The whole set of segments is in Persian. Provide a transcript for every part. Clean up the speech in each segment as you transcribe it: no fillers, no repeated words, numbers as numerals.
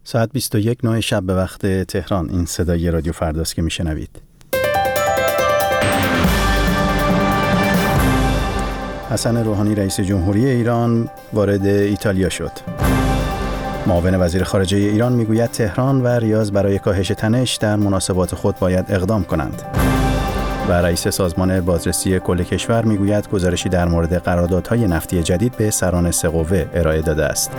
ساعت 21:09 شب به وقت تهران. این صدای رادیو فرداست که میشنوید. حسن روحانی رئیس جمهوری ایران وارد ایتالیا شد. معاون وزیر خارجه ایران میگوید تهران و ریاض برای کاهش تنش در مناسبات خود باید اقدام کنند. و رئیس سازمان بازرسی کل کشور میگوید گزارشی در مورد قراردادهای نفتی جدید به سران سه قوه ارائه داده است.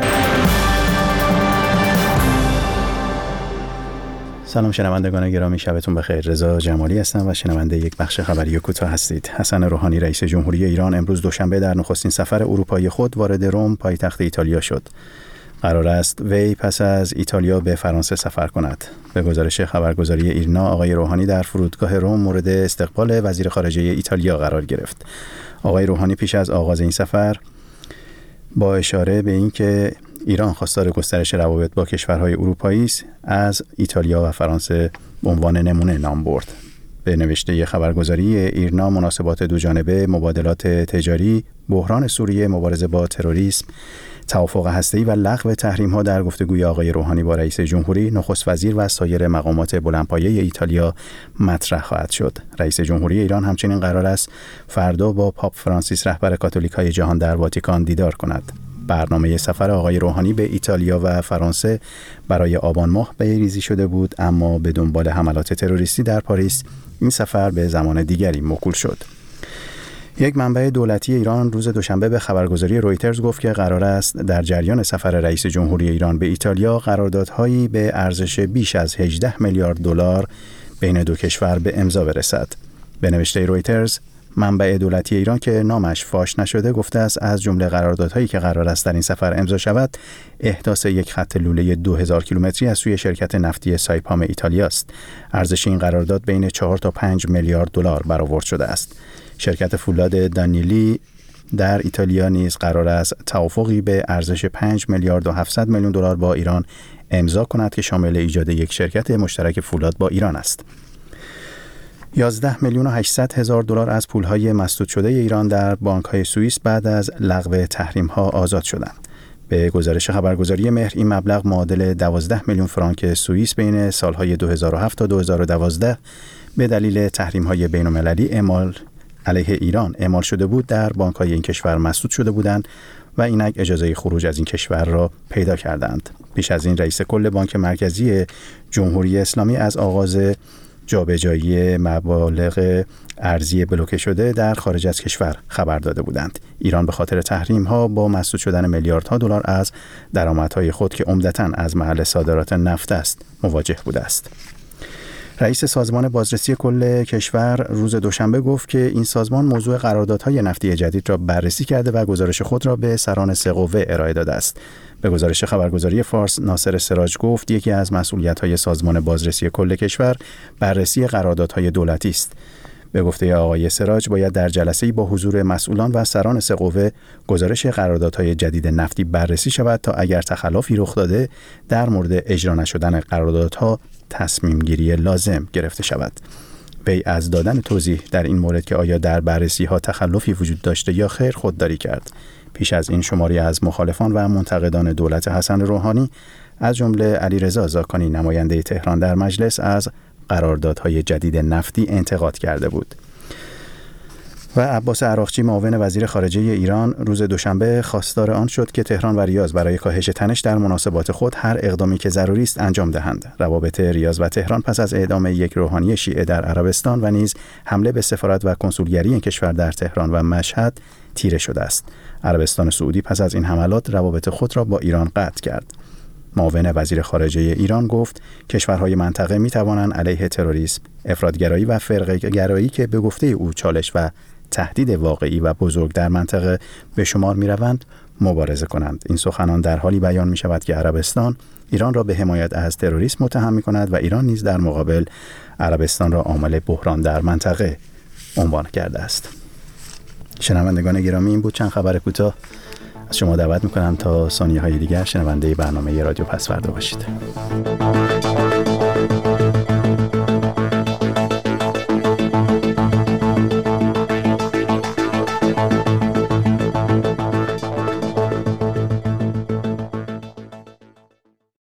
سلام شنوندگان گرامی، شبتون بخیر. رضا جمالی هستم و شنونده یک بخش خبری کوتاه هستید. حسن روحانی رئیس جمهوری ایران امروز دوشنبه در نخستین سفر اروپایی خود وارد روم پایتخت ایتالیا شد. قرار است وی پس از ایتالیا به فرانسه سفر کند. به گزارش خبرگزاری ایرنا، آقای روحانی در فرودگاه روم مورد استقبال وزیر خارجه ایتالیا قرار گرفت. آقای روحانی پیش از آغاز این سفر با اشاره به اینکه ایران خواستار گسترش روابط با کشورهای اروپایی است، از ایتالیا و فرانسه به عنوان نمونه نام برد. به نوشته خبرگزاری ایرنا، مناسبات دوجانبه، مبادلات تجاری، بحران سوریه، مبارزه با تروریسم، توافق هسته‌ای و لغو تحریم‌ها در گفتگوی آقای روحانی با رئیس جمهوری، نخست وزیر و سایر مقامات بلندپایه ایتالیا مطرح خواهد شد. رئیس جمهوری ایران همچنین قرار است فردا با پاپ فرانسیس رهبر کاتولیک‌های جهان در واتیکان دیدار کند. برنامه سفر آقای روحانی به ایتالیا و فرانسه برای آبان ماه به‌ریزی شده بود، اما به دنبال حملات تروریستی در پاریس این سفر به زمان دیگری موکول شد. یک منبع دولتی ایران روز دوشنبه به خبرگزاری رویترز گفت که قرار است در جریان سفر رئیس جمهوری ایران به ایتالیا قراردادهایی به ارزش بیش از 18 میلیارد دلار بین دو کشور به امضا برسد. به نوشته رویترز، منبع دولتی ایران که نامش فاش نشده گفته است از جمله قراردادهایی که قرار است در این سفر امضا شود، احداث یک خط لوله 2000 کیلومتری از سوی شرکت نفتی سایپام ایتالیا است. ارزش این قرارداد بین 4 تا 5 میلیارد دلار برآورد شده است. شرکت فولاد دانیلی در ایتالیا نیز قرار است توافقی به ارزش 5 میلیارد و 700 میلیون دلار با ایران امضا کند که شامل ایجاد یک شرکت مشترک فولاد با ایران است. 11 میلیون و 800 هزار دلار از پولهای مسدود شده ایران در بانک‌های سوئیس بعد از لغو تحریم‌ها آزاد شدند. به گزارش خبرگزاری مهر، این مبلغ معادل 12 میلیون فرانک سوئیس بین سالهای 2007 تا 2012 به دلیل تحریم‌های بین‌المللی علیه ایران اعمال شده بود در بانک‌های این کشور مسدود شده بودند و اینک اجازه خروج از این کشور را پیدا کردند. پیش از این رئیس کل بانک مرکزی جمهوری اسلامی از آغاز جابجایی مبالغ ارزی بلوکه شده در خارج از کشور خبر داده بودند. ایران به خاطر تحریم‌ها با مسدود شدن میلیاردها دلار از درآمدهای خود که عمدتاً از محل صادرات نفت است مواجه بوده است. رئیس سازمان بازرسی کل کشور روز دوشنبه گفت که این سازمان موضوع قراردادهای نفتی جدید را بررسی کرده و گزارش خود را به سران سه قوه ارائه داده است. به گزارش خبرگزاری فارس، ناصر سراج گفت یکی از مسئولیت‌های سازمان بازرسی کل کشور بررسی قراردادهای دولتی است. به گفته آقای سراج، باید در جلسه‌ای با حضور مسئولان و سران سه قوه گزارش قراردادهای جدید نفتی بررسی شود تا اگر تخلفی رخ داده در مورد اجرا نشدن قراردادها تصمیم گیری لازم گرفته شود. وی از دادن توضیح در این مورد که آیا در بررسی ها تخلفی وجود داشته یا خیر خودداری کرد. پیش از این شماری از مخالفان و منتقدان دولت حسن روحانی از جمله علیرضا زاکانی نماینده تهران در مجلس از قراردادهای جدید نفتی انتقاد کرده بود. و عباس عراقچی معاون وزیر خارجه ایران روز دوشنبه خواستار آن شد که تهران و ریاض برای کاهش تنش در مناسبات خود هر اقدامی که ضروری است انجام دهند. روابط ریاض و تهران پس از اعدام یک روحانی شیعه در عربستان و نیز حمله به سفارت و کنسولگری این کشور در تهران و مشهد تیره شده است. عربستان سعودی پس از این حملات روابط خود را با ایران قطع کرد. معاون وزیر خارجه ایران گفت کشورهای منطقه می توانند علیه تروریسم، افراطگرایی و فرقه‌گرایی که به گفته او چالش و تهدید واقعی و بزرگ در منطقه به شمار می روند مبارزه کنند. این سخنان در حالی بیان می شود که عربستان ایران را به حمایت از تروریسم متهم می کند و ایران نیز در مقابل عربستان را عامل بحران در منطقه عنوان کرده است. شنوندگان گرامی، این بود چند خبر کوتاه. از شما دعوت می کنم تا ثانیه‌های دیگر شنونده برنامه رادیو پسوردا باشید.